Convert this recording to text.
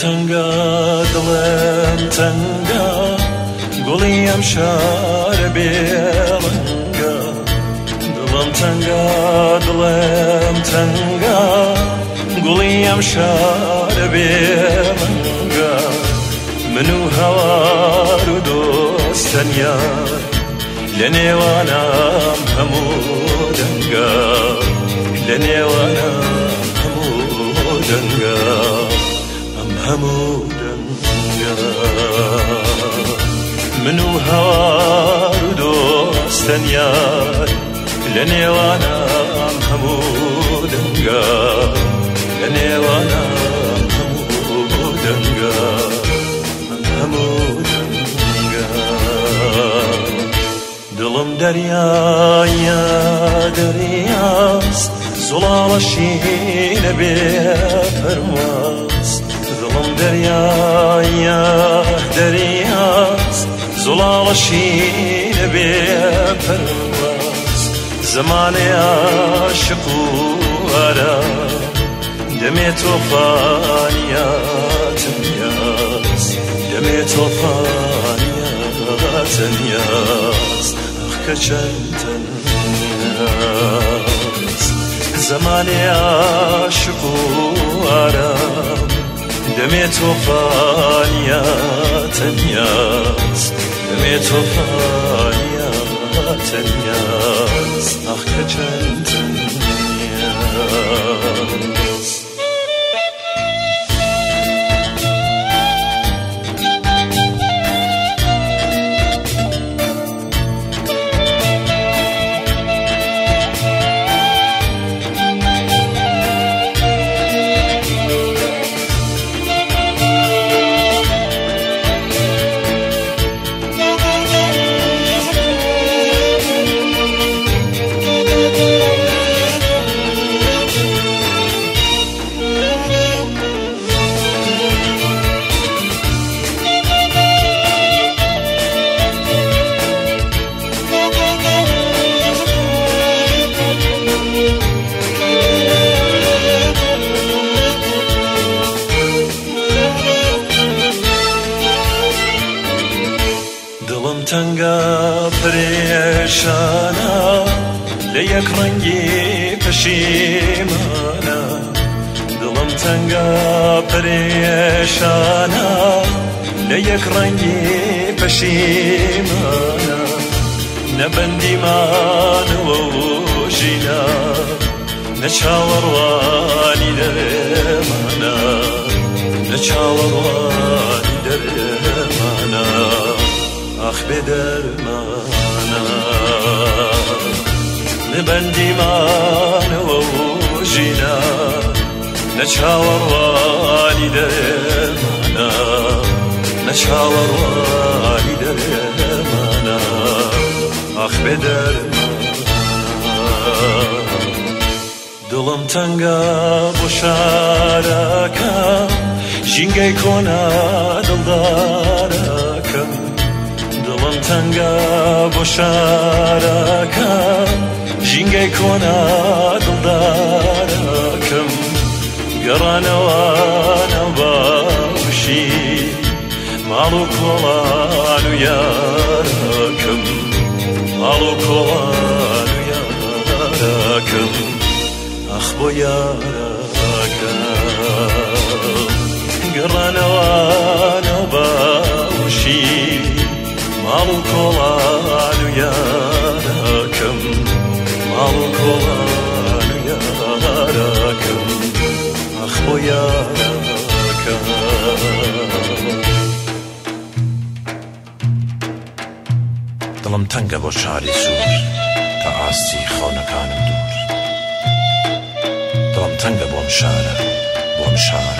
تەنگە دڵم تەنگە گوڵیم شارە بێڵەنگە دڵم تەنگە دڵم تەنگە گوڵیم شارە بێڵەنگە من و هەوار و دۆستەنیا لە نێوانم هەموو دەنگە لە نێوانم هەموو دەنگە هەموو دەنگە من و هەوار و دۆستەنیار لە نێوانم هەموو دەنگە لە نێوانم هەموو دەنگە هەموو دەنگە دڵم دەریایە دەریاست زوڵاڵە شینە بێ پەرواز دڵم دەریایە دەریاست زوڵاڵە شینە بێ پەرواز زەمانێ عاشق و ئارام دەمێ تۆفانیاتم یاس دەمێ تۆفانیاتم یاس ئەخ کە چەند تەنیاست زەمانێ عاشق و ئارام دەمێ تۆفانیاتم یاس دەمێ تۆفانیاتم یاس ئەخ کە چەند تەنیاست تەنگە پرێشانە لە یەک ڕەنگی پەشیمانە دڵم تەنگە پرێشانە لە یەک ڕەنگی پەشیمانە نەبەندیمانەوە و ژینە نە چاوەڕوانی دەرێمانە نە چاوەڕوانی دەرێمانە ئاخ بێدەرمانە نەبەندیمانەوە و ژینە نە چاوەڕوانی دەرێمانە نە چاوەڕوانی دەرێمانە ئاخ بێدەرمانە دڵم تەنگە بۆ شارەکەم ژینگەی کۆنا دڵدارەکەم دڵم تەنگە بۆ شارەکەم ژینگەی کۆنا دڵدارەکەم گەڕانەوانە باشی ماڵ و کۆڵان و یارەکەم ماڵ و کۆڵان و یارەکەم ئەخ بۆ یارەکەم گەڕانەوانە باشی ماڵ و کۆڵان و یارەکەم ماڵ و کۆڵان و یارەکەم ئەخ بۆ یارەکەم دڵم تەنگە بۆ شاری سوور کە ئاستی خەونەکانم دوور دڵم تەنگە بۆم شارە بۆم شار